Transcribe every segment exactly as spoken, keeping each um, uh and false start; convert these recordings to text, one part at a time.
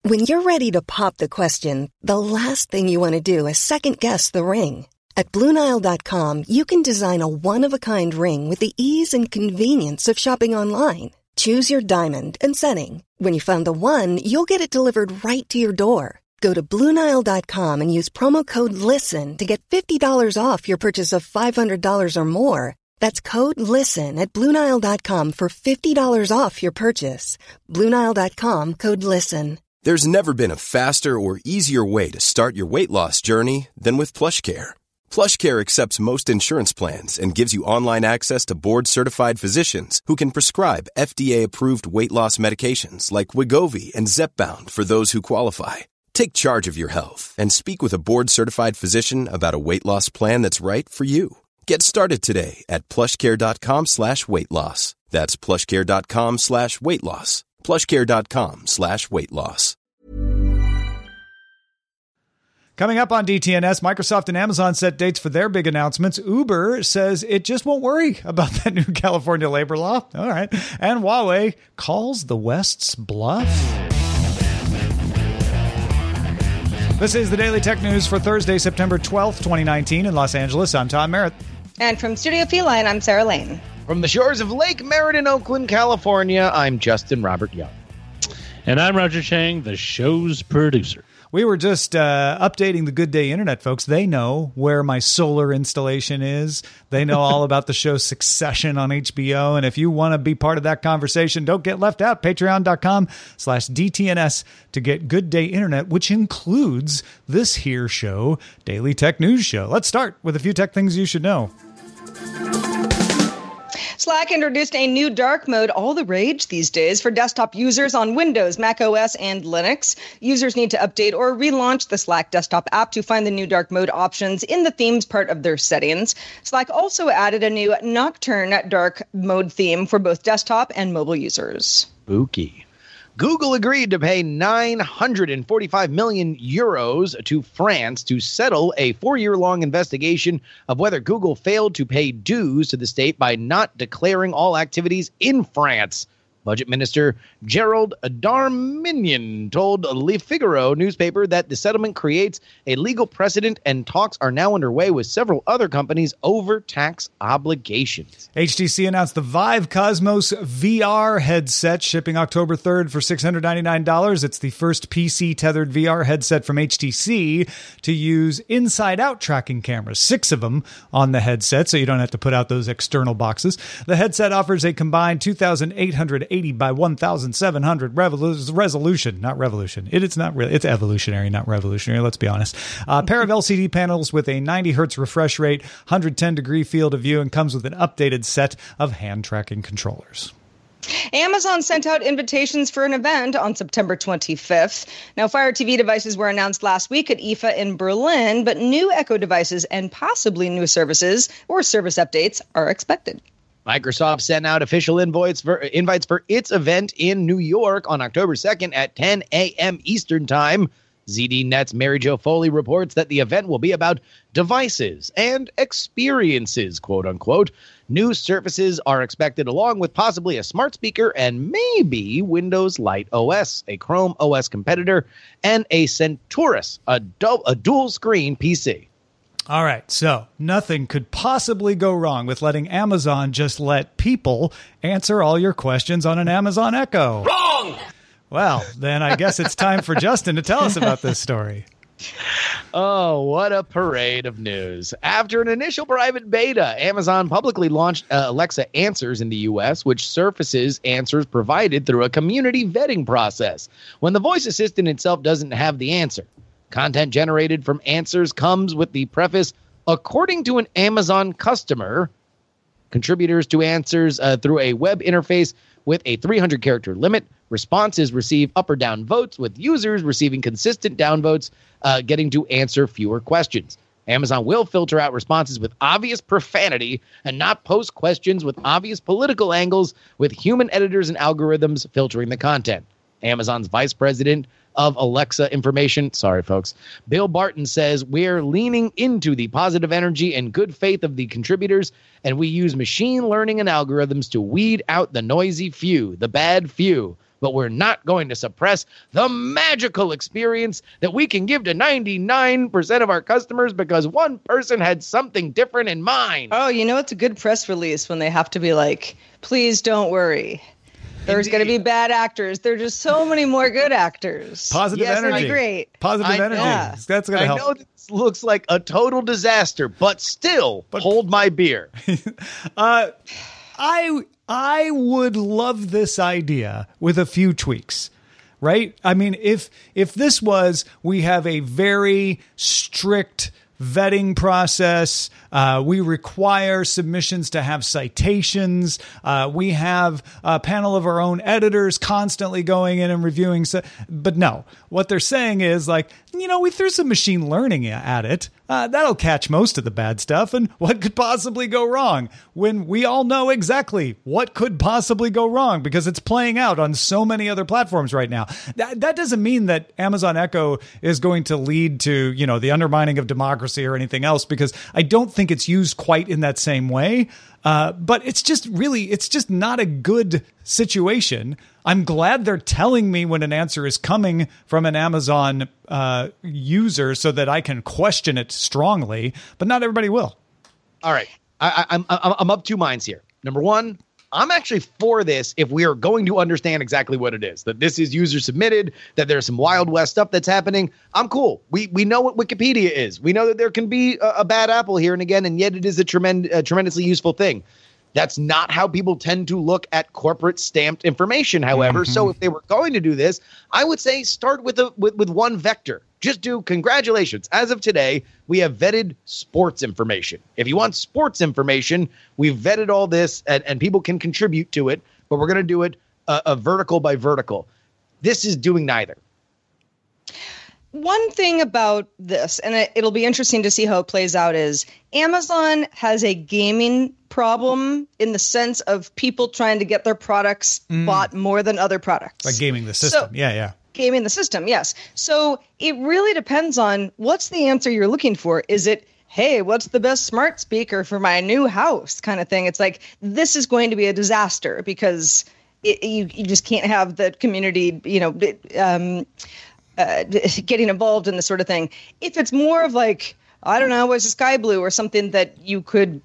When you're ready to pop the question, the last thing you want to do is second-guess the ring. At Blue Nile dot com, you can design a one-of-a-kind ring with the ease and convenience of shopping online. Choose your diamond and setting. When you find the one, you'll get it delivered right to your door. Go to Blue Nile dot com and use promo code LISTEN to get fifty dollars off your purchase of five hundred dollars or more. That's code LISTEN at Blue Nile dot com for fifty dollars off your purchase. Blue Nile dot com, code LISTEN. There's never been a faster or easier way to start your weight loss journey than with PlushCare. PlushCare accepts most insurance plans and gives you online access to board-certified physicians who can prescribe F D A-approved weight loss medications like Wegovy and Zepbound for those who qualify. Take charge of your health and speak with a board-certified physician about a weight loss plan that's right for you. Get started today at plushcare.com slash weight loss. That's plushcare.com slash weight loss. plushcare.com slash weight loss. Coming up on D T N S, Microsoft and Amazon set dates for their big announcements. Uber says it just won't worry about that new California labor law. All right. And Huawei calls the West's bluff. This is the Daily Tech News for Thursday, September twelfth, twenty nineteen in Los Angeles. I'm Tom Merritt. And from Studio Feline, I'm Sarah Lane. From the shores of Lake Merritt in Oakland, California, I'm Justin Robert Young. And I'm Roger Chang, the show's producer. We were just uh, updating the Good Day Internet folks. They know where my solar installation is. They know all about the show Succession on H B O. And if you want to be part of that conversation, don't get left out. Patreon.com slash DTNS to get Good Day Internet, which includes this here show, Daily Tech News Show. Let's start with a few tech things you should know. Slack introduced a new dark mode, all the rage these days, for desktop users on Windows, Mac O S, and Linux. Users need to update or relaunch the Slack desktop app to find the new dark mode options in the themes part of their settings. Slack also added a new Nocturne dark mode theme for both desktop and mobile users. Spooky. Google agreed to pay nine hundred forty-five million euros to France to settle a four-year-long investigation of whether Google failed to pay dues to the state by not declaring all activities in France. Budget Minister Gerald Darmanin told Le Figaro newspaper that the settlement creates a legal precedent and talks are now underway with several other companies over tax obligations. H T C announced the Vive Cosmos V R headset shipping October third for six hundred ninety-nine dollars. It's the first P C-tethered V R headset from H T C to use inside-out tracking cameras, six of them on the headset, so you don't have to put out those external boxes. The headset offers a combined two thousand eight hundred eighty by one thousand seven hundred revolu- resolution, not revolution. It, it's not really, it's evolutionary, not revolutionary. Let's be honest. A uh, pair of L C D panels with a ninety hertz refresh rate, one hundred ten degree field of view, and comes with an updated set of hand tracking controllers. Amazon sent out invitations for an event on September twenty-fifth. Now, Fire T V devices were announced last week at I F A in Berlin, but new Echo devices and possibly new services or service updates are expected. Microsoft sent out official invites for, invites for its event in New York on October second at ten a.m. Eastern Time. Z D Net's Mary Jo Foley reports that the event will be about devices and experiences, quote unquote. New surfaces are expected along with possibly a smart speaker and maybe Windows Light O S, a Chrome O S competitor, and a Centaurus, a, du- a dual-screen P C. All right, so nothing could possibly go wrong with letting Amazon just let people answer all your questions on an Amazon Echo. Wrong! Well, then I guess it's time for Justin to tell us about this story. Oh, what a parade of news. After an initial private beta, Amazon publicly launched uh, Alexa Answers in the U S, which surfaces answers provided through a community vetting process when the voice assistant itself doesn't have the answer. Content generated from Answers comes with the preface, according to an Amazon customer. Contributors to Answers uh, through a web interface with a three hundred character limit. Responses receive up or down votes, with users receiving consistent downvotes, uh, getting to answer fewer questions. Amazon will filter out responses with obvious profanity and not post questions with obvious political angles, with human editors and algorithms filtering the content. Amazon's vice president of Alexa information, sorry folks, Bill Barton says, we're leaning into the positive energy and good faith of the contributors, and we use machine learning and algorithms to weed out the noisy few, the bad few, but we're not going to suppress the magical experience that we can give to ninety-nine percent of our customers because one person had something different in mind. Oh, you know, it's a good press release when they have to be like, please don't worry. There's going to be bad actors. There's just so many more good actors. Positive yes, energy. That'd be great. Positive I energy. know. That's going to help. I know this looks like a total disaster, but still, but, hold my beer. uh, I I would love this idea with a few tweaks. Right? I mean, if if this was, we have a very strict vetting process. Uh, we require submissions to have citations. Uh, we have a panel of our own editors constantly going in and reviewing. So, but no, what they're saying is like, you know, we threw some machine learning at it. Uh, that'll catch most of the bad stuff. And what could possibly go wrong when we all know exactly what could possibly go wrong because it's playing out on so many other platforms right now. That, that doesn't mean that Amazon Echo is going to lead to, you know, the undermining of democracy or anything else, because I don't think it's used quite in that same way. Uh, but it's just really, it's just not a good situation. I'm glad they're telling me when an answer is coming from an Amazon uh, user so that I can question it strongly, but not everybody will. All right. I, I, I'm, I'm up two minds here. Number one, I'm actually for this if we are going to understand exactly what it is, that this is user submitted, that there's some Wild West stuff that's happening. I'm cool. We we know what Wikipedia is. We know that there can be a, a bad apple here and again, and yet it is a, tremend, a tremendously useful thing. That's not how people tend to look at corporate stamped information, however. Mm-hmm. So if they were going to do this, I would say start with, a, with, with one vector. Just do congratulations. As of today, we have vetted sports information. If you want sports information, we've vetted all this and, and people can contribute to it, but we're going to do it a, a vertical by vertical. This is doing neither. One thing about this, and it, it'll be interesting to see how it plays out, is Amazon has a gaming problem in the sense of people trying to get their products mm. bought more than other products. Like gaming the system. So, yeah, yeah. Gaming the system, yes. So it really depends on what's the answer you're looking for. Is it, hey, what's the best smart speaker for my new house kind of thing? It's like, this is going to be a disaster because it, you, you just can't have the community, you know, um, uh, getting involved in this sort of thing. If it's more of like, I don't know, was a Sky Blue or something that you could...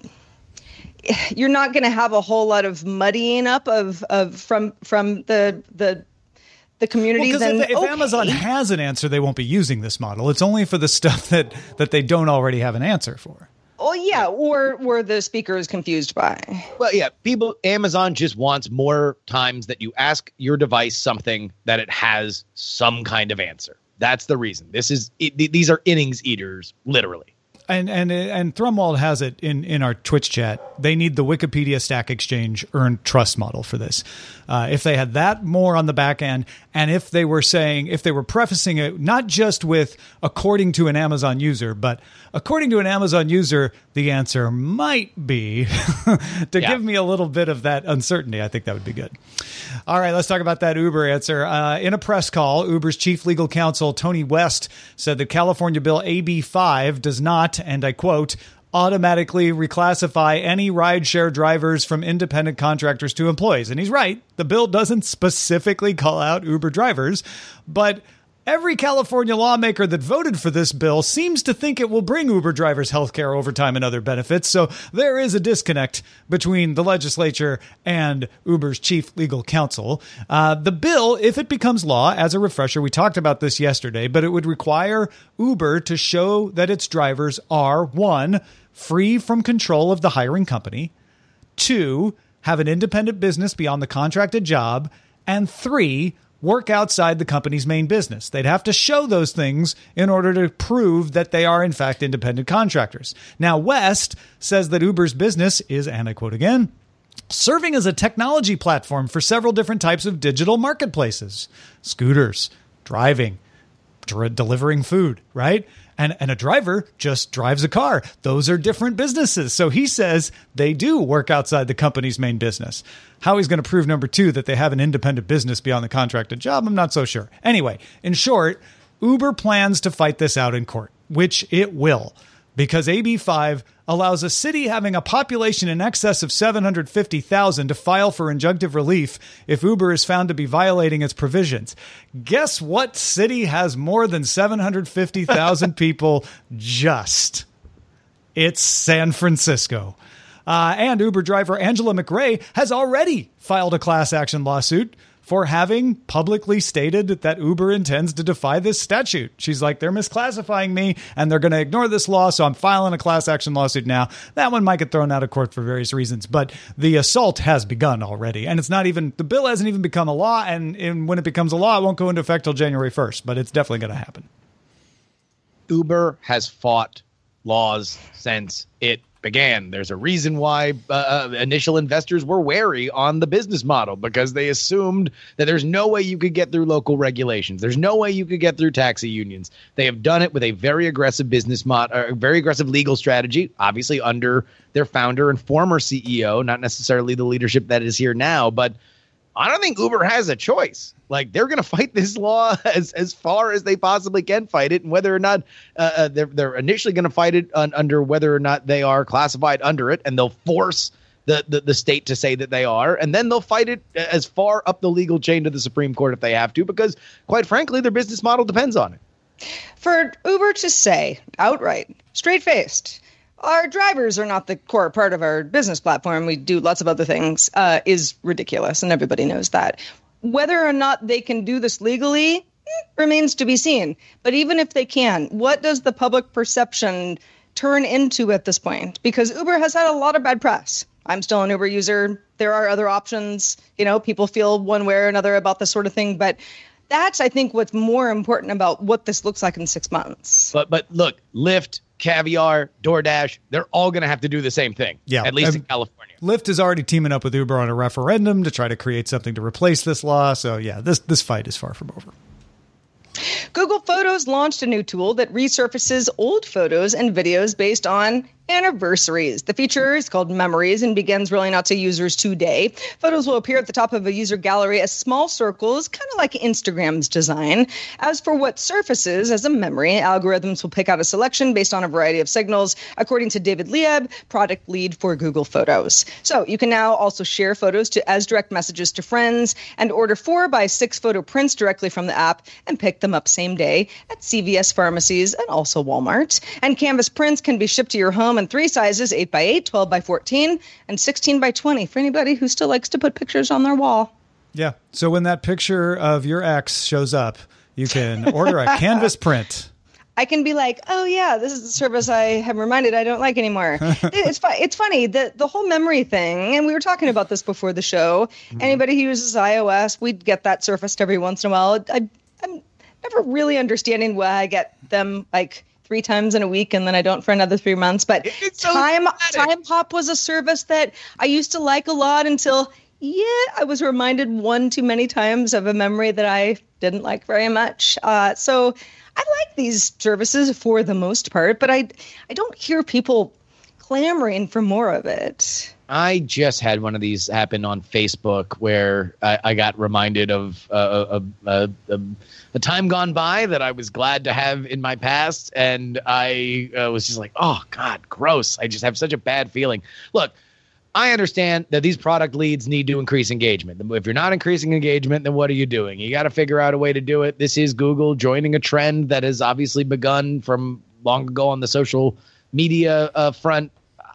You're not going to have a whole lot of muddying up of, of from from the the the community. Well, then if, if okay. Amazon has an answer, they won't be using this model. It's only for the stuff that that they don't already have an answer for. Oh yeah, or where the speaker is confused by. Well, yeah, people. Amazon just wants more times that you ask your device something that it has some kind of answer. That's the reason. This is it, these are innings eaters, literally. And and and Thrumwald has it in, in our Twitch chat. They need the Wikipedia Stack Exchange earned trust model for this. Uh, if they had that more on the back end, and if they were saying, if they were prefacing it not just with according to an Amazon user, but according to an Amazon user, the answer might be to yeah. give me a little bit of that uncertainty. I think that would be good. All right, let's talk about that Uber answer. Uh, in a press call, Uber's chief legal counsel, Tony West, said that California Bill A B five does not, and I quote, automatically reclassify any rideshare drivers from independent contractors to employees. And he's right. The bill doesn't specifically call out Uber drivers, but every California lawmaker that voted for this bill seems to think it will bring Uber drivers health care, overtime, and other benefits. So there is a disconnect between the legislature and Uber's chief legal counsel. Uh, the bill, if it becomes law, as a refresher, we talked about this yesterday, but it would require Uber to show that its drivers are, one, free from control of the hiring company, two, have an independent business beyond the contracted job, and three, work outside the company's main business. They'd have to show those things in order to prove that they are, in fact, independent contractors. Now, West says that Uber's business is, and I quote again, serving as a technology platform for several different types of digital marketplaces, scooters, driving, dr- delivering food, right? And, and a driver just drives a car. Those are different businesses. So he says they do work outside the company's main business. How he's going to prove, number two, that they have an independent business beyond the contracted job, I'm not so sure. Anyway, in short, Uber plans to fight this out in court, which it will, because A B five allows a city having a population in excess of seven hundred fifty thousand to file for injunctive relief if Uber is found to be violating its provisions. Guess what city has more than seven hundred fifty thousand people? Just. It's San Francisco. Uh, and Uber driver Angela McRae has already filed a class action lawsuit for having publicly stated that Uber intends to defy this statute. She's like, they're misclassifying me and they're going to ignore this law, so I'm filing a class action lawsuit now. That one might get thrown out of court for various reasons, but the assault has begun already. And it's not even, the bill hasn't even become a law, and, and when it becomes a law, it won't go into effect till January first, but it's definitely going to happen. Uber has fought laws since it began. There's a reason why uh, initial investors were wary on the business model, because they assumed that there's no way you could get through local regulations. There's no way you could get through taxi unions. They have done it with a very aggressive business model, a very aggressive legal strategy, obviously under their founder and former C E O, not necessarily the leadership that is here now. But I don't think Uber has a choice. Like, they're going to fight this law as, as far as they possibly can fight it. And whether or not uh, uh, they're, they're initially going to fight it on, under whether or not they are classified under it. And they'll force the, the, the state to say that they are. And then they'll fight it as far up the legal chain to the Supreme Court if they have to, because quite frankly, their business model depends on it. For Uber to say outright, straight-faced, our drivers are not the core part of our business platform, we do lots of other things, uh, is ridiculous, and everybody knows that. Whether or not they can do this legally eh, remains to be seen. But even if they can, what does the public perception turn into at this point? Because Uber has had a lot of bad press. I'm still an Uber user. There are other options. You know, people feel one way or another about this sort of thing. But that's, I think, what's more important about what this looks like in six months. But but look, Lyft, Caviar, DoorDash, they're all going to have to do the same thing. Yeah, at least um, in California. Lyft is already teaming up with Uber on a referendum to try to create something to replace this law. So, yeah, this this fight is far from over. Google Photos launched a new tool that resurfaces old photos and videos based on anniversaries. The feature is called Memories and begins rolling out to users today. Photos will appear at the top of a user gallery as small circles, kind of like Instagram's design. As for what surfaces as a memory, algorithms will pick out a selection based on a variety of signals, according to David Lieb, product lead for Google Photos. So you can now also share photos to as direct messages to friends and order four by six photo prints directly from the app and pick them up same day at C V S pharmacies and also Walmart. And Canvas prints can be shipped to your home in three sizes, eight by eight, twelve by fourteen, and sixteen by twenty for anybody who still likes to put pictures on their wall. Yeah. So when that picture of your ex shows up, you can order a Canvas print. I can be like, oh, yeah, this is the service I have reminded I don't like anymore. it's fu- It's funny, the, the whole memory thing, and we were talking about this before the show. Mm-hmm. Anybody who uses iOS, we'd get that surfaced every once in a while. I, I'm never really understanding why I get them, like, three times in a week and then I don't for another three months. But so Time Time Hop was a service that I used to like a lot until, yeah, I was reminded one too many times of a memory that I didn't like very much. Uh, so I like these services for the most part, but I, I don't hear people clamoring for more of it. I just had one of these happen on Facebook where I, I got reminded of uh, a, a, a, a time gone by that I was glad to have in my past. And I uh, was just like, oh, God, gross. I just have such a bad feeling. Look, I understand that these product leads need to increase engagement. If you're not increasing engagement, then what are you doing? You got to figure out a way to do it. This is Google joining a trend that has obviously begun from long ago on the social media uh, front.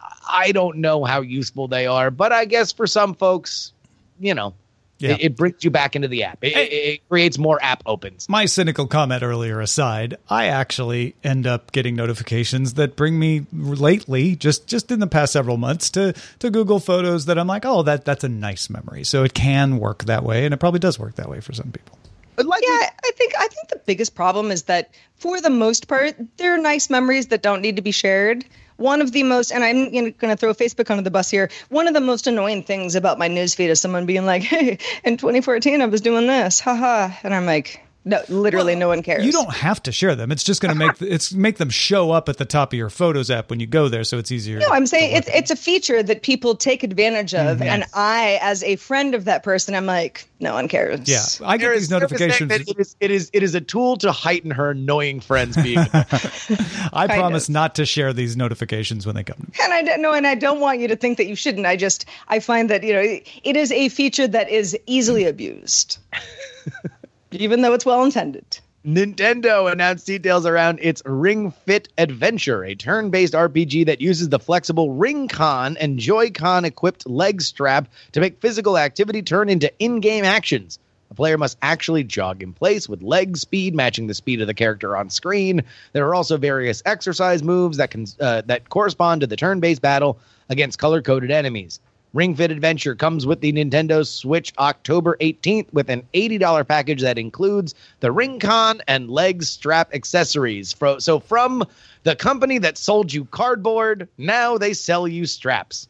I don't know how useful they are, but I guess for some folks, you know, yeah. it, it brings you back into the app. It, hey, it, it creates more app opens. My cynical comment earlier aside, I actually end up getting notifications that bring me lately, just, just in the past several months, to, to Google Photos that I'm like, oh, that that's a nice memory. So it can work that way, and it probably does work that way for some people. Like yeah, I think I think the biggest problem is that for the most part, there are nice memories that don't need to be shared. One of the most, and I'm going to throw Facebook under the bus here, one of the most annoying things about my newsfeed is someone being like, hey, in twenty fourteen, I was doing this, haha. And I'm like, No, literally Well, no one cares. You don't have to share them. It's just going to make it's make them show up at the top of your Photos app when you go there, so it's easier. No, to, I'm saying to it's it's a feature that people take advantage of, Mm, and yes. I, as a friend of that person, I'm like, no one cares. Yeah, I get There these is- there is notifications. that It is, it is it is a tool to heighten her annoying friends being. I kind promise of. not to share these notifications when they come. And I don't know, and I don't want you to think that you shouldn't. I just I find that you know it is a feature that is easily abused, even though it's well intended. Nintendo announced details around its Ring Fit Adventure, a turn-based R P G that uses the flexible Ring-Con and Joy-Con equipped leg strap to make physical activity turn into in-game actions. The player must actually jog in place with leg speed matching the speed of the character on screen. There are also various exercise moves that can uh, that correspond to the turn-based battle against color-coded enemies. Ring Fit Adventure comes with the Nintendo Switch October eighteenth with an eighty dollars package that includes the Ring-Con and leg strap accessories. Fro- So from the company that sold you cardboard, now they sell you straps.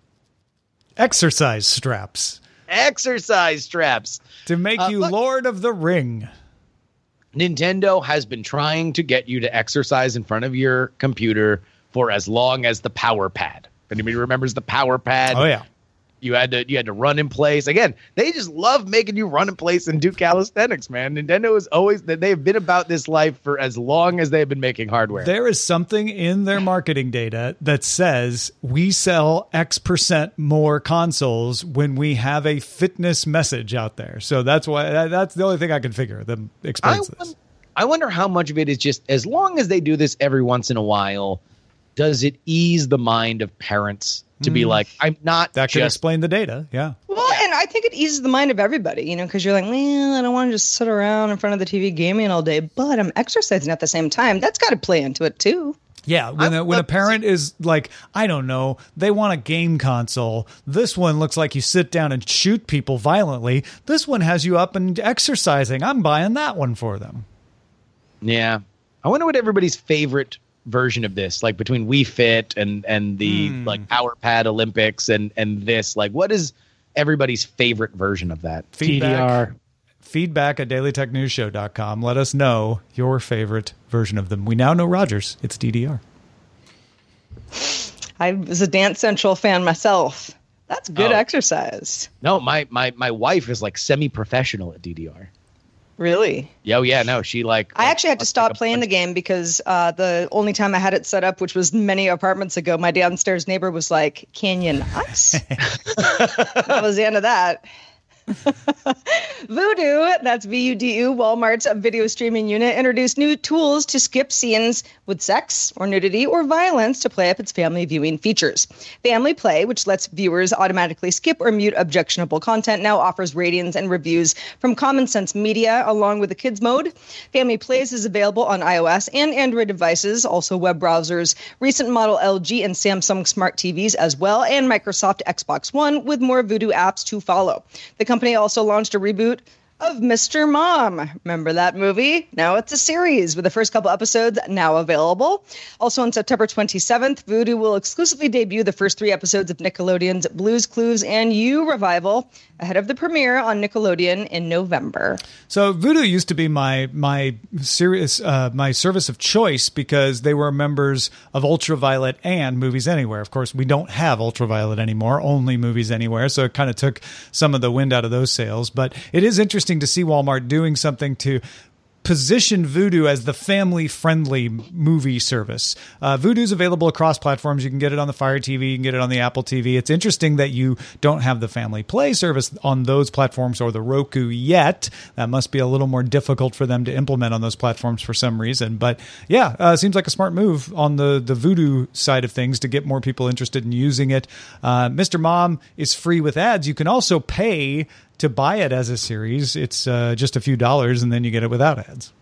Exercise straps Exercise straps. to make Uh, you look- Lord of the Ring. Nintendo has been trying to get you to exercise in front of your computer for as long as the Power Pad. If anybody remembers the Power Pad, Oh yeah. you had to you had to run in place. Again, they just love making you run in place and do calisthenics, man. Nintendo is always that they've been about this life for as long as they've been making hardware. There is something in their marketing data that says we sell X percent more consoles when we have a fitness message out there. So that's why that- that's the only thing I can figure that I, explains this. won- I wonder how much of it is just as long as they do this every once in a while, does it ease the mind of parents to be like, I'm not That could just explain the data. Yeah. Well, and I think it eases the mind of everybody, you know, because you're like, well, I don't want to just sit around in front of the T V gaming all day, but I'm exercising at the same time. That's got to play into it too. Yeah, when a, when a parent is like, I don't know, they want a game console. This one looks like you sit down and shoot people violently. This one has you up and exercising. I'm buying that one for them. Yeah. I wonder what everybody's favorite version of this, like between Wii Fit and and the Hmm. like Power Pad Olympics and and this, like what is everybody's favorite version of that? D D R. Feedback at daily tech news show dot com. Let us know your favorite version of them. We now know Rogers. It's D D R. I was a Dance Central fan myself. That's good Oh. exercise. No, my my my wife is like semi-professional at D D R. Really? Yeah, oh, yeah, no, she like. I actually had to like stop a playing the bunch- game because uh, the only time I had it set up, which was many apartments ago, my downstairs neighbor was like, "Can you not?" That was the end of that. Vudu, that's V U D U, Walmart's video streaming unit, introduced new tools to skip scenes with sex or nudity or violence to play up its family viewing features. Family Play, which lets viewers automatically skip or mute objectionable content, now offers ratings and reviews from Common Sense Media along with the kids mode. Family Plays is available on iOS and Android devices, also web browsers, recent model L G and Samsung smart T Vs as well, and Microsoft Xbox One with more Vudu apps to follow. The company also launched a reboot of Mister Mom. Remember that movie? Now it's a series with the first couple episodes now available. Also on September twenty-seventh, Vudu will exclusively debut the first three episodes of Nickelodeon's Blue's Clues and You revival ahead of the premiere on Nickelodeon in November. So Vudu used to be my my serious uh, my service of choice because they were members of Ultraviolet and Movies Anywhere. Of course, we don't have Ultraviolet anymore, only Movies Anywhere. So it kind of took some of the wind out of those sails. But it is interesting to see Walmart doing something to position Vudu as the family-friendly movie service. Uh, Vudu's available across platforms. You can get it on the Fire T V. You can get it on the Apple T V. It's interesting that you don't have the Family Play service on those platforms or the Roku yet. That must be a little more difficult for them to implement on those platforms for some reason. But yeah, uh, seems like a smart move on the, the Vudu side of things to get more people interested in using it. Uh, Mister Mom is free with ads. You can also pay to buy it as a series. It's uh, just a few dollars, and then you get it without ads.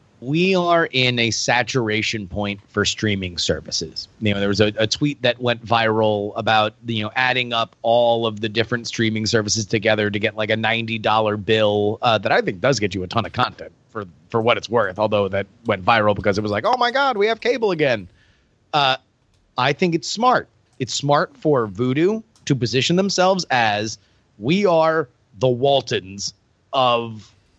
We are in a saturation point for streaming services. You know, there was a, a tweet that went viral about, you know, adding up all of the different streaming services together to get like a ninety dollars bill uh, that I think does get you a ton of content for, for what it's worth, although that went viral because it was like, oh my God, we have cable again. Uh, I think it's smart. It's smart for Vudu to position themselves as we are the Waltons of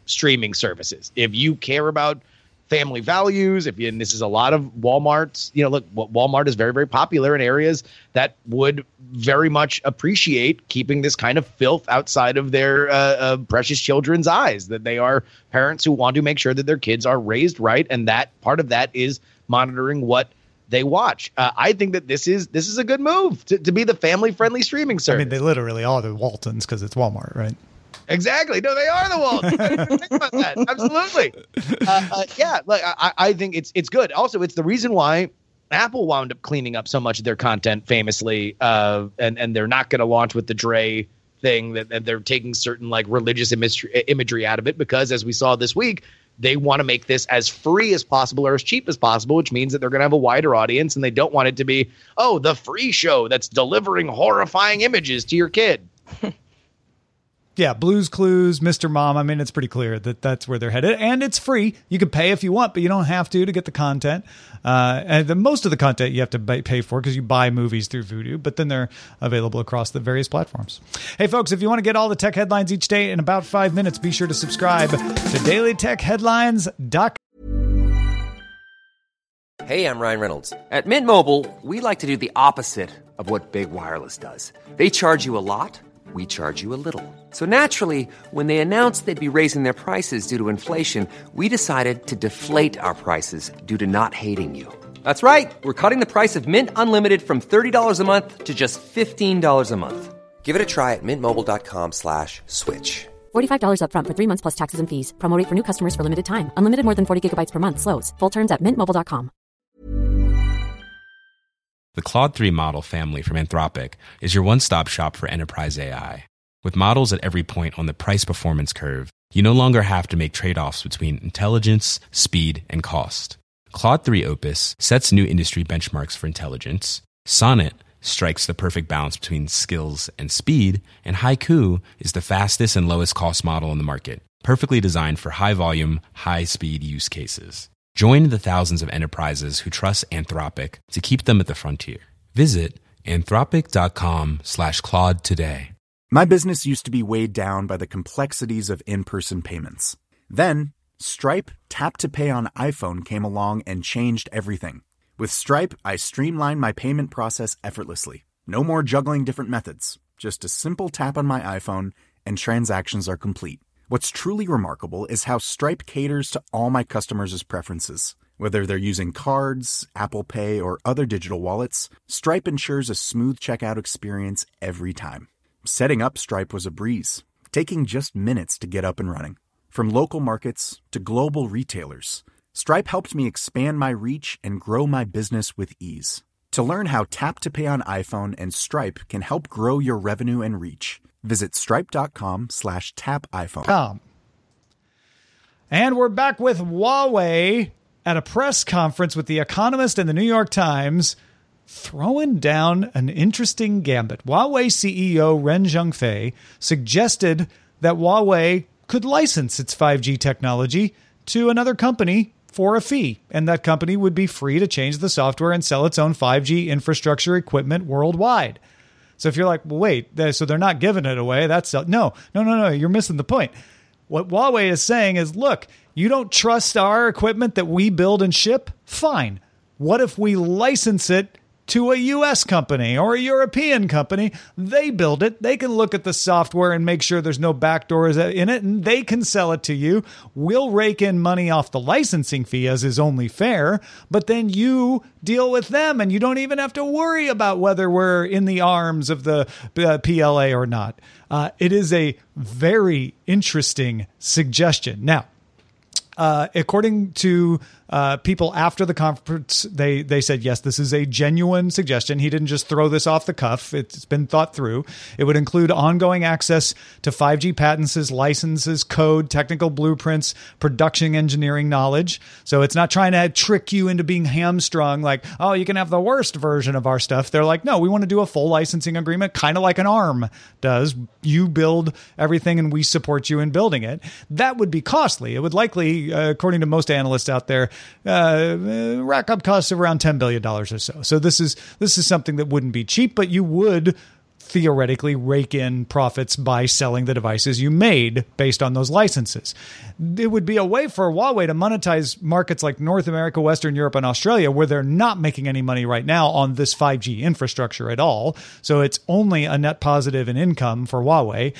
streaming services. If you care about family values, if you, and this is a lot of Walmart's, you know, look, Walmart is very, very popular in areas that would very much appreciate keeping this kind of filth outside of their uh, uh, precious children's eyes, that they are parents who want to make sure that their kids are raised right. And that part of that is monitoring what they watch. Uh, I think that this is this is a good move to, to be the family-friendly streaming service. I mean, they literally are the Waltons because it's Walmart, right? Exactly. No, they are the Waltons. I didn't think about that. Absolutely. Uh, uh, yeah, like I, I think it's it's good. Also, it's the reason why Apple wound up cleaning up so much of their content famously, uh, and and they're not going to launch with the Dre thing. That, that they're taking certain like religious imagery, imagery out of it because, as we saw this week, they want to make this as free as possible or as cheap as possible, which means that they're going to have a wider audience, and they don't want it to be, oh, the free show that's delivering horrifying images to your kid. Yeah, Blue's Clues, Mister Mom. I mean, it's pretty clear that that's where they're headed. And it's free. You can pay if you want, but you don't have to to get the content. Uh, and the, most of the content you have to pay for because you buy movies through Vudu, but then they're available across the various platforms. Hey, folks, if you want to get all the tech headlines each day in about five minutes, be sure to subscribe to daily tech headlines dot com. Hey, I'm Ryan Reynolds. At Mint Mobile, we like to do the opposite of what Big Wireless does. They charge you a lot. We charge you a little. So naturally, when they announced they'd be raising their prices due to inflation, we decided to deflate our prices due to not hating you. That's right. We're cutting the price of Mint Unlimited from thirty dollars a month to just fifteen dollars a month. Give it a try at mintmobile.com slash switch. forty-five dollars up front for three months plus taxes and fees. Promo rate for new customers for limited time. Unlimited more than forty gigabytes per month. Slows full terms at mint mobile dot com. The Claude three model family from Anthropic is your one-stop shop for enterprise A I. With models at every point on the price-performance curve, you no longer have to make trade-offs between intelligence, speed, and cost. Claude three Opus sets new industry benchmarks for intelligence. Sonnet strikes the perfect balance between skills and speed. And Haiku is the fastest and lowest cost model in the market, perfectly designed for high-volume, high-speed use cases. Join the thousands of enterprises who trust Anthropic to keep them at the frontier. Visit anthropic.com slash Claude today. My business used to be weighed down by the complexities of in-person payments. Then, Stripe Tap to Pay on iPhone came along and changed everything. With Stripe, I streamlined my payment process effortlessly. No more juggling different methods. Just a simple tap on my iPhone and transactions are complete. What's truly remarkable is how Stripe caters to all my customers' preferences. Whether they're using cards, Apple Pay, or other digital wallets, Stripe ensures a smooth checkout experience every time. Setting up Stripe was a breeze, taking just minutes to get up and running. From local markets to global retailers, Stripe helped me expand my reach and grow my business with ease. To learn how Tap to Pay on iPhone and Stripe can help grow your revenue and reach, visit stripe.com slash tap iPhone. Um, and we're back with Huawei at a press conference with The Economist and The New York Times, throwing down an interesting gambit. Huawei C E O Ren Zhengfei suggested that Huawei could license its five G technology to another company for a fee, and that company would be free to change the software and sell its own five G infrastructure equipment worldwide. So if you're like, well, wait, so they're not giving it away. That's no, no, no, no. You're missing the point. What Huawei is saying is, look, you don't trust our equipment that we build and ship? Fine. What if we license it to a U S company or a European company? They build it. They can look at the software and make sure there's no backdoors in it, and they can sell it to you. We'll rake in money off the licensing fee, as is only fair, but then you deal with them, and you don't even have to worry about whether we're in the arms of the uh, P L A or not. Uh, it is a very interesting suggestion. Now, Uh, according to uh, people after the conference, they, they said, yes, this is a genuine suggestion. He didn't just throw this off the cuff. It's been thought through. It would include ongoing access to five G patents, licenses, code, technical blueprints, production engineering knowledge. So it's not trying to trick you into being hamstrung like, oh, you can have the worst version of our stuff. They're like, no, we want to do a full licensing agreement, kind of like an ARM does. You build everything and we support you in building it. That would be costly. It would likely, Uh, according to most analysts out there, uh, rack up costs of around ten billion dollars or so. So this is this is something that wouldn't be cheap, but you would theoretically rake in profits by selling the devices you made based on those licenses. It would be a way for Huawei to monetize markets like North America, Western Europe, and Australia, where they're not making any money right now on this five G infrastructure at all. So it's only a net positive in income for Huawei.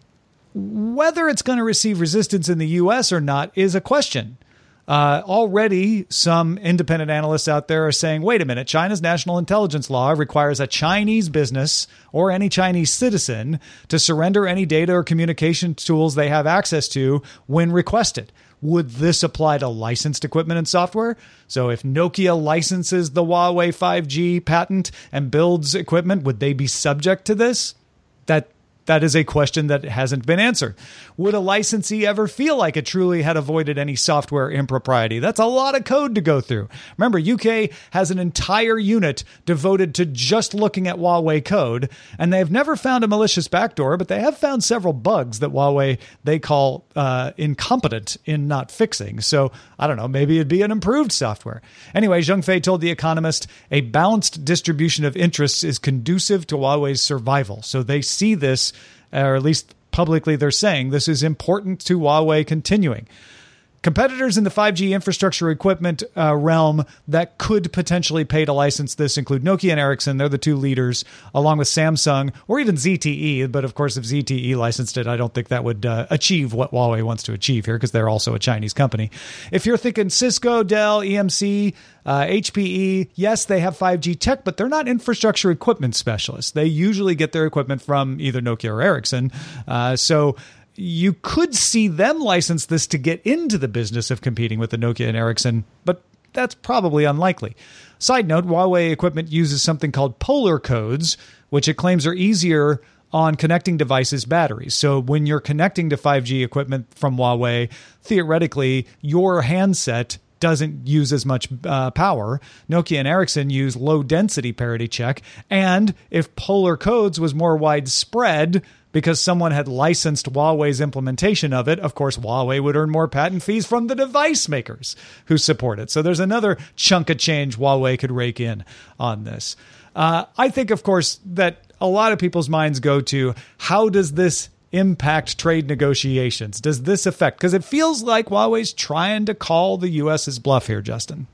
Whether it's going to receive resistance in the U S or not is a question. Uh, already, some independent analysts out there are saying, wait a minute, China's national intelligence law requires a Chinese business or any Chinese citizen to surrender any data or communication tools they have access to when requested. Would this apply to licensed equipment and software? So if Nokia licenses the Huawei five G patent and builds equipment, would they be subject to this? That That is a question that hasn't been answered. Would a licensee ever feel like it truly had avoided any software impropriety? That's a lot of code to go through. Remember, U K has an entire unit devoted to just looking at Huawei code, and they've never found a malicious backdoor, but they have found several bugs that Huawei, they call uh, incompetent in not fixing. So, I don't know, maybe it'd be an improved software. Anyway, Zheng Fei told The Economist, a balanced distribution of interests is conducive to Huawei's survival. So they see this, or at least publicly they're saying this is important to Huawei continuing. Competitors in the five G infrastructure equipment uh, realm that could potentially pay to license this include Nokia and Ericsson. They're the two leaders, along with Samsung or even Z T E. But of course, if Z T E licensed it, I don't think that would uh, achieve what Huawei wants to achieve here, because they're also a Chinese company. If you're thinking Cisco, Dell, E M C, uh, H P E, yes, they have five G tech, but they're not infrastructure equipment specialists. They usually get their equipment from either Nokia or Ericsson. Uh, so you could see them license this to get into the business of competing with the Nokia and Ericsson, but that's probably unlikely. Side note, Huawei equipment uses something called polar codes, which it claims are easier on connecting devices' batteries. So when you're connecting to five G equipment from Huawei, theoretically, your handset doesn't use as much uh, power. Nokia and Ericsson use low-density parity check, and if polar codes was more widespread, because someone had licensed Huawei's implementation of it, of course, Huawei would earn more patent fees from the device makers who support it. So there's another chunk of change Huawei could rake in on this. Uh, I think, of course, that a lot of people's minds go to, how does this impact trade negotiations? Does this affect? Because it feels like Huawei's trying to call the U S's bluff here, Justin.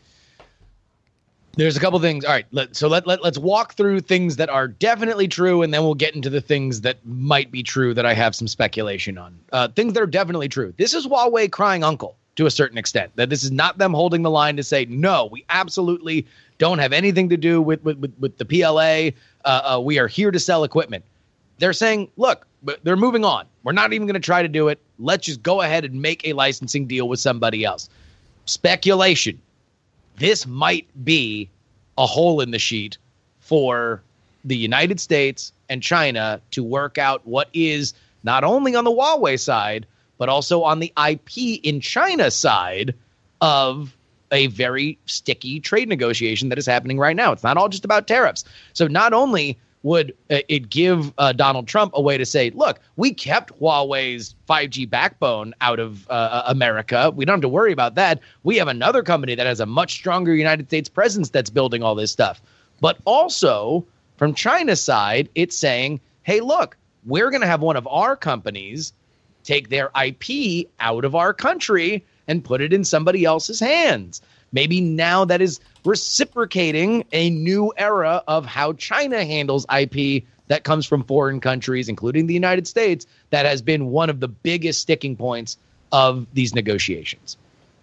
There's a couple things. All right, let, so let, let, let's walk through things that are definitely true, and then we'll get into the things that might be true that I have some speculation on. Uh, things that are definitely true. This is Huawei crying uncle to a certain extent. That this is not them holding the line to say, no, we absolutely don't have anything to do with, with, with, with the P L A. Uh, uh, we are here to sell equipment. They're saying, look, they're moving on. We're not even going to try to do it. Let's just go ahead and make a licensing deal with somebody else. Speculation. This might be a hole in the sheet for the United States and China to work out what is not only on the Huawei side, but also on the I P in China side of a very sticky trade negotiation that is happening right now. It's not all just about tariffs. So not only would it give uh, Donald Trump a way to say, look, we kept Huawei's five G backbone out of uh, America. We don't have to worry about that. We have another company that has a much stronger United States presence that's building all this stuff. But also, from China's side, it's saying, hey, look, we're going to have one of our companies take their I P out of our country and put it in somebody else's hands. Maybe now that is reciprocating a new era of how China handles I P that comes from foreign countries, including the United States, that has been one of the biggest sticking points of these negotiations.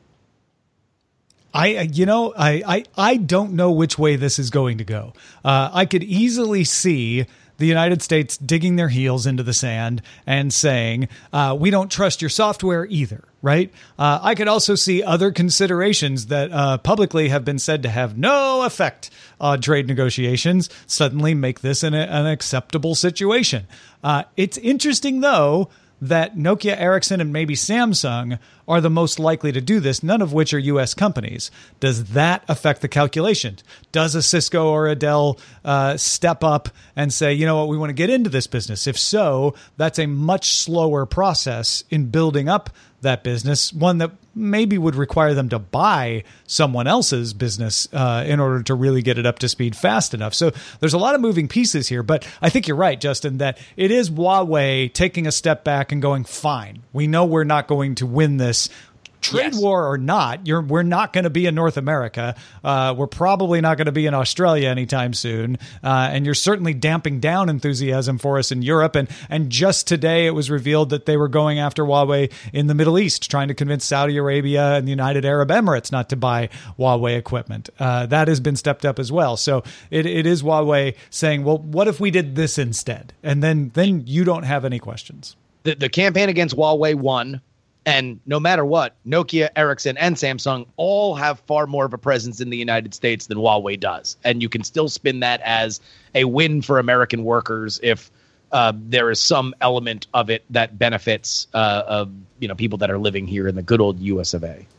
I, you know, I, I, I don't know which way this is going to go. Uh, I could easily see the United States digging their heels into the sand and saying, uh, we don't trust your software either, right? Uh, I could also see other considerations that uh, publicly have been said to have no effect on trade negotiations suddenly make this an, an acceptable situation. Uh, it's interesting, though, that Nokia, Ericsson, and maybe Samsung are the most likely to do this, none of which are U S companies. Does that affect the calculations? Does a Cisco or a Dell uh, step up and say, you know what, we want to get into this business? If so, that's a much slower process in building up that business, one that maybe would require them to buy someone else's business uh, in order to really get it up to speed fast enough. So there's a lot of moving pieces here, but I think you're right, Justin, that it is Huawei taking a step back and going, fine, we know we're not going to win this. Trade yes. war or not, you're, we're not going to be in North America. Uh, we're probably not going to be in Australia anytime soon. Uh, and you're certainly damping down enthusiasm for us in Europe. And, and just today it was revealed that they were going after Huawei in the Middle East, trying to convince Saudi Arabia and the United Arab Emirates not to buy Huawei equipment. Uh, that has been stepped up as well. So it, it is Huawei saying, well, what if we did this instead? And then, then you don't have any questions. The, the campaign against Huawei won. And no matter what, Nokia, Ericsson, and Samsung all have far more of a presence in the United States than Huawei does. And you can still spin that as a win for American workers if uh, there is some element of it that benefits uh, of, you know, people that are living here in the good old U S of A.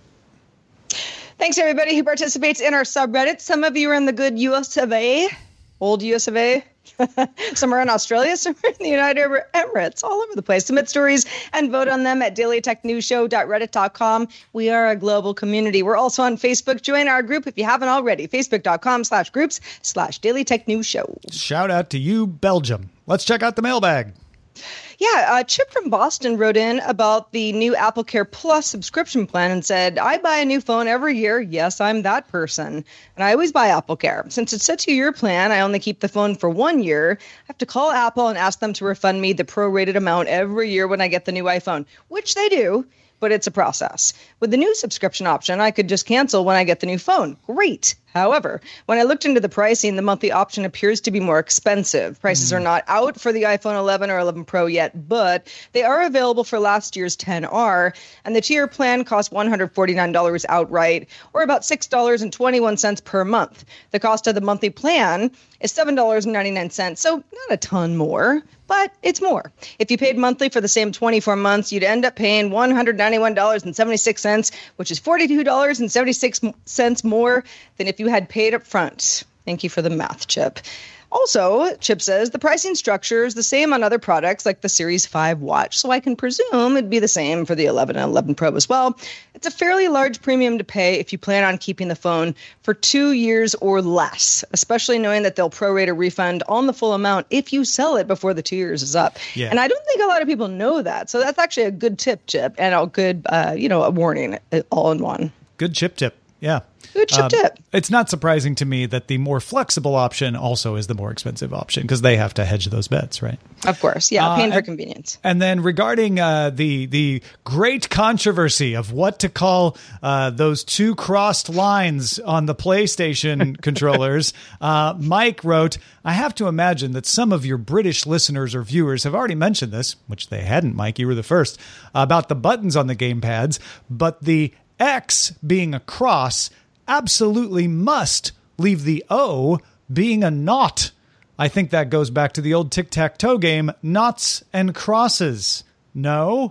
Thanks, everybody who participates in our subreddit. Some of you are in the good U S of A, old U S of A. Some are in Australia, some are in the United Arab Emirates, all over the place. Submit stories and vote on them at daily tech news show dot reddit dot com. We are a global community. We're also on Facebook. Join our group if you haven't already. Facebook.com slash groups slash Daily Tech News Show. Shout out to you, Belgium. Let's check out the mailbag. Yeah, uh, Chip from Boston wrote in about the new AppleCare Plus subscription plan and said, I buy a new phone every year. Yes, I'm that person. And I always buy AppleCare. Since it's a two-year plan, I only keep the phone for one year. I have to call Apple and ask them to refund me the prorated amount every year when I get the new iPhone, which they do. But it's a process. With the new subscription option, I could just cancel when I get the new phone. Great. However, when I looked into the pricing, the monthly option appears to be more expensive. Prices mm. are not out for the iPhone eleven or eleven Pro yet, but they are available for last year's ten R, and the tier plan costs one hundred forty-nine dollars outright, or about six dollars and twenty-one cents per month. The cost of the monthly plan is seven dollars and ninety-nine cents, so not a ton more, but it's more. If you paid monthly for the same twenty-four months, you'd end up paying one hundred ninety-one dollars and seventy-six cents, which is forty-two dollars and seventy-six cents more than if you had paid up front. Thank you for the math, Chip. Also, Chip says the pricing structure is the same on other products like the Series five watch, so I can presume it'd be the same for the eleven and eleven Pro as well. It's a fairly large premium to pay if you plan on keeping the phone for two years or less, especially knowing that they'll prorate a refund on the full amount if you sell it before the two years is up. Yeah. And I don't think a lot of people know that, so that's actually a good tip, Chip, and a good, uh, you know, a warning all in one. Good chip tip. Yeah. Good chip um, tip. It's not surprising to me that the more flexible option also is the more expensive option because they have to hedge those bets, right? Of course. Yeah. Paying uh, for and, convenience. And then regarding uh, the the great controversy of what to call uh, those two crossed lines on the PlayStation controllers, uh, Mike wrote, I have to imagine that some of your British listeners or viewers have already mentioned this, which they hadn't, Mike. You were the first, about the buttons on the gamepads, but the X being a cross absolutely must leave the O being a naught. I think that goes back to the old tic-tac-toe game, Noughts and Crosses. No?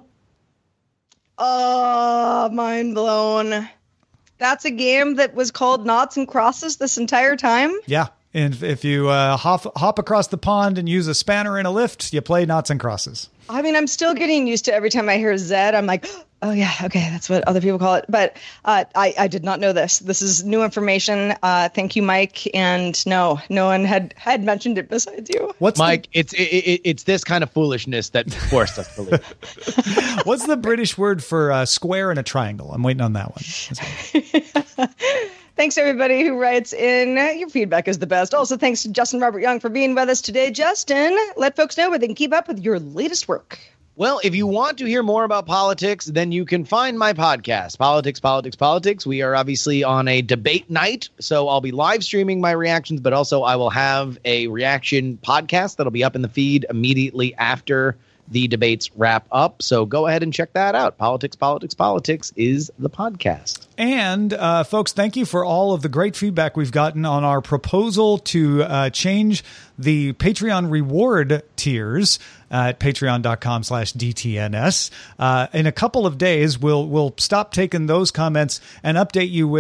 Oh, mind blown. That's a game that was called Noughts and Crosses this entire time? Yeah. And if you uh, hop, hop across the pond and use a spanner in a lift, you play Noughts and Crosses. I mean, I'm still getting used to every time I hear Z, I'm like, oh, yeah, okay, that's what other people call it. But uh, I, I did not know this. This is new information. Uh, thank you, Mike. And no, no one had, had mentioned it besides you. What's Mike, the... it's it, it, it's this kind of foolishness that forced us to believe it. What's the British word for a square and a triangle? I'm waiting on that one. Thanks, everybody who writes in. Your feedback is the best. Also, thanks to Justin Robert Young for being with us today. Justin, let folks know where they can keep up with your latest work. Well, if you want to hear more about politics, then you can find my podcast, Politics, Politics, Politics. We are obviously on a debate night, so I'll be live streaming my reactions, but also I will have a reaction podcast that'll be up in the feed immediately after the debates wrap up. So go ahead and check that out. Politics, Politics, Politics is the podcast. And uh, folks, thank you for all of the great feedback we've gotten on our proposal to uh, change the Patreon reward tiers at patreon.com slash DTNS. Uh, in a couple of days, we'll we'll stop taking those comments and update you with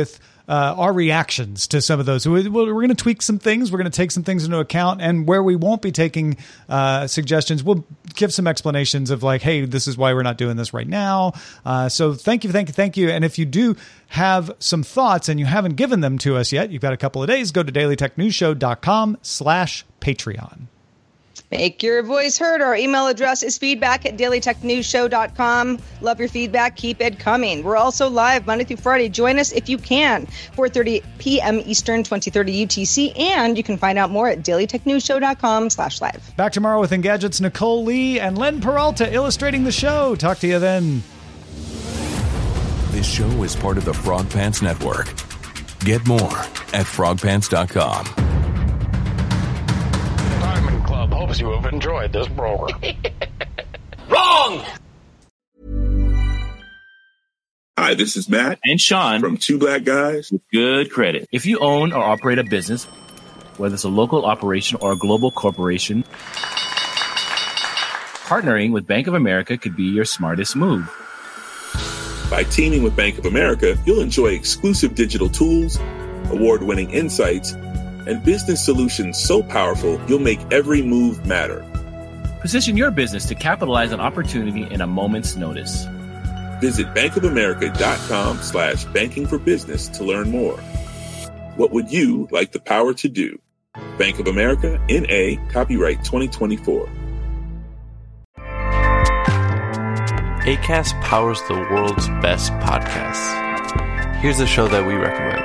uh, our reactions to some of those. We, we're going to tweak some things. We're going to take some things into account. And where we won't be taking uh, suggestions, we'll give some explanations of like, hey, this is why we're not doing this right now. Uh, so thank you, thank you, thank you. And if you do have some thoughts and you haven't given them to us yet, you've got a couple of days, go to dailytechnewsshow.com slash Patreon. Make your voice heard. Our email address is feedback at dailytechnewsshow dot com. Love your feedback. Keep it coming. We're also live Monday through Friday. Join us if you can. four thirty p.m. Eastern, twenty thirty U T C. And you can find out more at dailytechnewsshow.com slash live. Back tomorrow with Engadget's Nicole Lee and Len Peralta illustrating the show. Talk to you then. This show is part of the Frog Pants Network. Get more at frog pants dot com. Diamond Club hopes you have enjoyed this program. Wrong! Hi, this is Matt and Sean from Two Black Guys with Good Credit. If you own or operate a business, whether it's a local operation or a global corporation, partnering with Bank of America could be your smartest move. By teaming with Bank of America, you'll enjoy exclusive digital tools, award-winning insights, and business solutions so powerful you'll make every move matter. Position your business to capitalize on opportunity in a moment's notice. Visit bankofamerica.com slash banking for business to learn more. What would you like the power to do? Bank of America, N A, copyright twenty twenty-four. Acast powers the world's best podcasts. Here's a show that we recommend.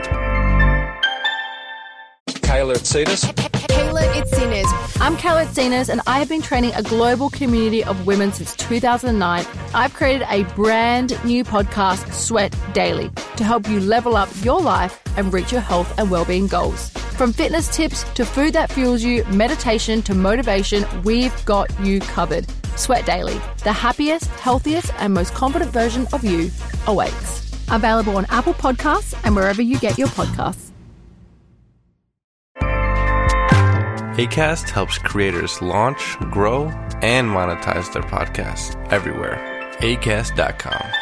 Kayla Itsinas. Kayla Itsinas. I'm Kayla Itsinas, and I have been training a global community of women since two thousand nine. I've created a brand new podcast, Sweat Daily, to help you level up your life and reach your health and well-being goals. From fitness tips to food that fuels you, meditation to motivation, we've got you covered. Sweat Daily, the happiest, healthiest, and most confident version of you awaits. Available on Apple Podcasts and wherever you get your podcasts. Acast helps creators launch, grow, and monetize their podcasts everywhere. acast dot com.